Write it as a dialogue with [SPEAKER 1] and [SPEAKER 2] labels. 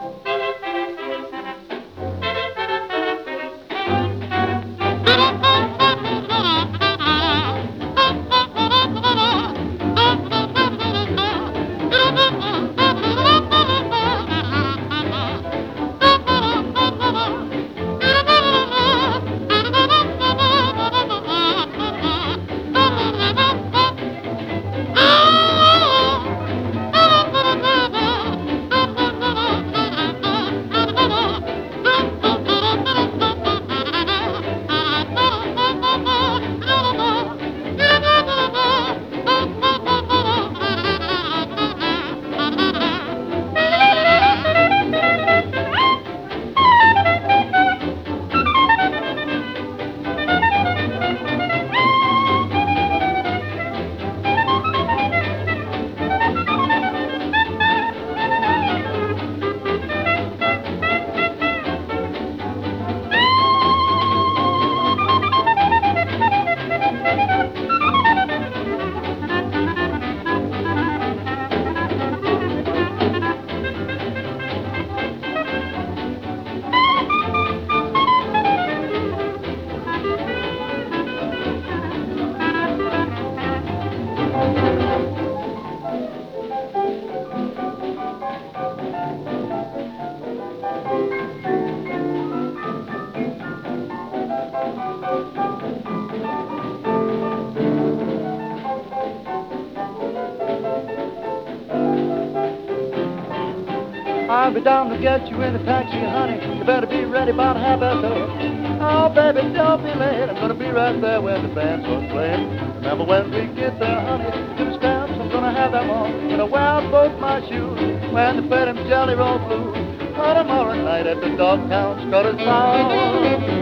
[SPEAKER 1] I'll be down to get you in a taxi, honey. You better be ready about 12:30. Oh, baby, don't be late. I'm gonna be right there when the band starts playing. Remember when we get there, honey, them stamps, I'm gonna have them on. Gonna wear out both my shoes when they play them Jelly Roll Blues. Oh, tomorrow night at the Dogtown Strutters Bar.